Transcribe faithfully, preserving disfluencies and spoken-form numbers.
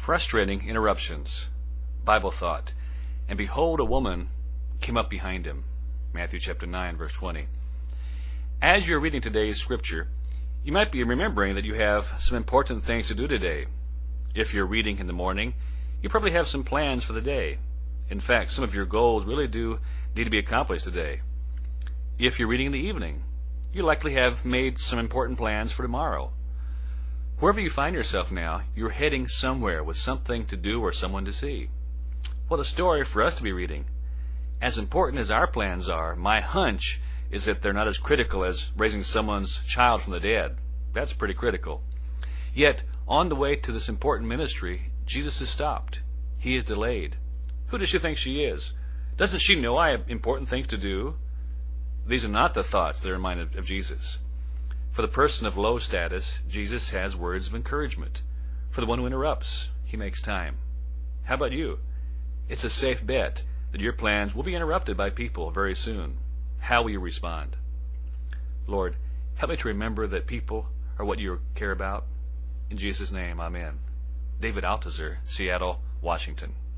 Frustrating interruptions. Bible thought. And behold, a woman came up behind him. Matthew chapter nine, verse twenty. As you're reading today's scripture, you might be remembering that you have some important things to do today. If you're reading in the morning, you probably have some plans for the day. In fact, some of your goals really do need to be accomplished today. If you're reading in the evening, you likely have made some important plans for tomorrow. Wherever you find yourself now, you're heading somewhere with something to do or someone to see. What a story for us to be reading. As important as our plans are, my hunch is that they're not as critical as raising someone's child from the dead. That's pretty critical. Yet, on the way to this important ministry, Jesus is stopped. He is delayed. Who does she think she is? Doesn't she know I have important things to do? These are not the thoughts that are in mind of, of Jesus. For the person of low status, Jesus has words of encouragement. For the one who interrupts, he makes time. How about you? It's a safe bet that your plans will be interrupted by people very soon. How will you respond? Lord, help me to remember that people are what you care about. In Jesus' name, amen. David Altazer, Seattle, Washington.